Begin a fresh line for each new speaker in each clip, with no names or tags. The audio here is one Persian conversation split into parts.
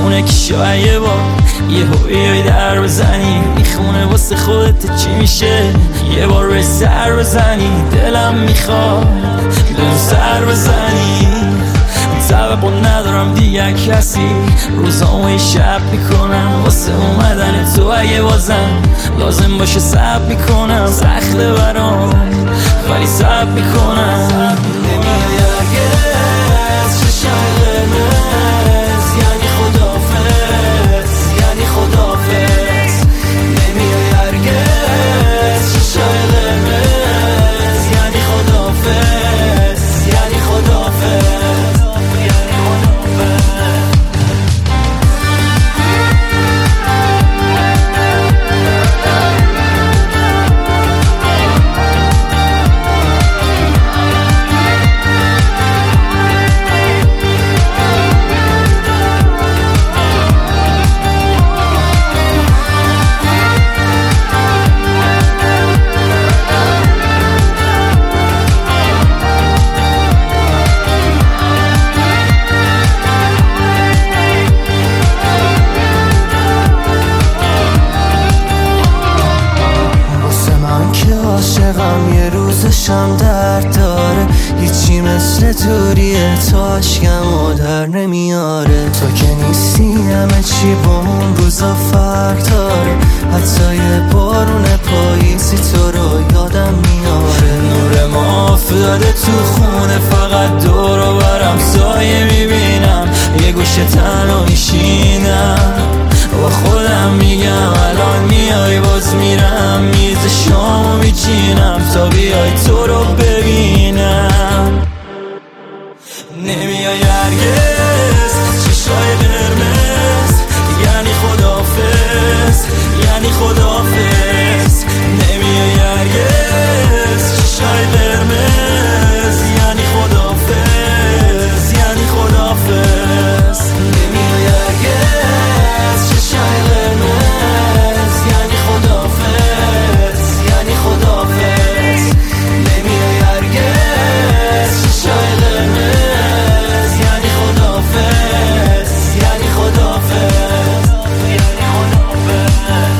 میمونه که شاید یه بار یه هویی در بزنی میخونه واسه خودت چی میشه یه بار روی سر بزنی دلم میخواد بهم سر بزنی توقع ندارم دیگه کسی روزامو یه شب میکنم واسه اومدن تو اگه بازم لازم باشه صبر میکنم سخته برام ولی صبر میکنم نمیای هرگز چشای قرمز یعنی خداحافظ یعنی خداحافظ نمیای هرگز چشای قرمز یعنی خداحافظ یعنی خداحافظ عاشقم یه روزشم درد داره هیچی مثل توریه تو عشقم و در نمیاره تو که نیستی همه چی با اون روزا فرق داره حتی یه بارون پاییزی تو رو یادم میاره نور ما افتاده تو خونه فقط دور و برم سایه میبینم یه گوشه تنها میشینم با خودم میگم الان میای باز میرم میز شامو میچینم تا بیای تو رو ببینم نمیای هرگز چشای قرمز یعنی خداحافظ یعنی خداحافظ نمیای هرگز چشای قرمز یعنی خداحافظ یعنی خداحافظ نمیای هرگز چشای قرمز یعنی خداحافظ یعنی خداحافظ نمیای هرگز چشای قرمز یعنی خداحافظ یعنی خداحافظ یعنی خداحافظ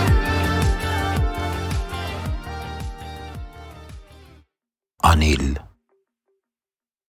Anil